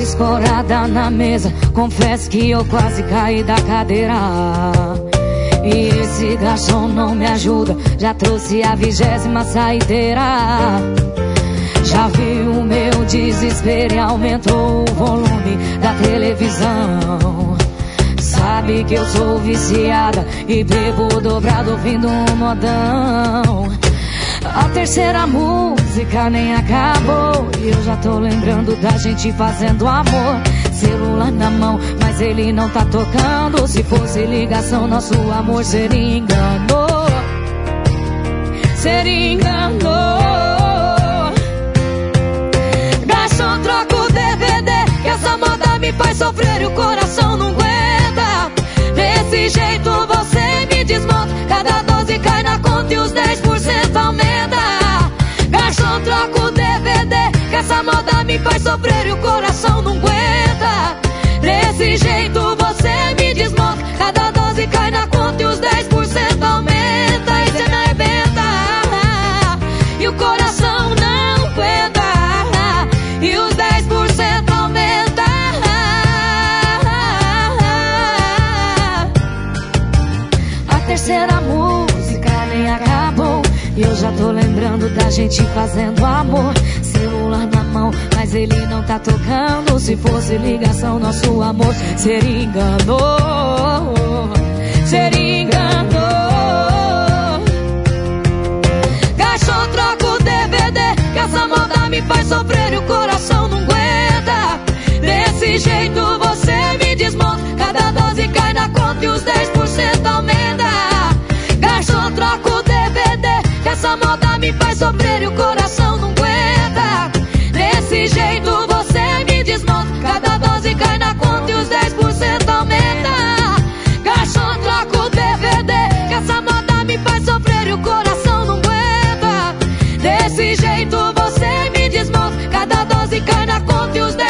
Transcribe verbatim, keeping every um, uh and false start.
escorada na mesa, confesso que eu quase caí da cadeira. E esse garçom não me ajuda, já trouxe a vigésima saideira. Já vi o meu desespero e aumentou o volume da televisão. Sabe que eu sou viciada e bebo dobrado ouvindo um modão. A terceira música nem acabou e eu já tô lembrando da gente fazendo amor. Celular na mão, mas ele não tá tocando. Se fosse ligação, nosso amor seria engano. Seria engano. Garçom, troca o D V D, que essa moda me faz sofrer e o coração não aguenta. Desse jeito você me desmonta, cada doze cai na conta e os dez por cento aumenta. Garçom, troca o D V D, que essa moda me faz sofrer e o coração não aguenta. Desse jeito você me desmonta, cada doze cai na conta e os dez por cento aumenta. E cê me arrebenta, e o coração não aguenta, e os dez por cento aumenta. A terceira música nem acabou e eu já tô lembrando da gente fazendo amor. Celular na mão, mas ele não tá tocando. Se fosse ligação, nosso amor seria engano. Seria engano. Garçom, troca o D V D, que essa moda me faz sofrer e o coração não aguenta. Desse jeito você me desmonta, cada doze cai na conta e os dez por cento aumenta. Garçom, troca o D V D, que essa moda me faz sofrer e o coração não aguenta. Desse jeito você me desmonta, cada doze cai na conta e os dez por cento aumenta. Garçom, troca o D V D, que essa moda me faz sofrer e o coração não aguenta. Desse jeito você me desmonta, cada doze cai na conta e os dez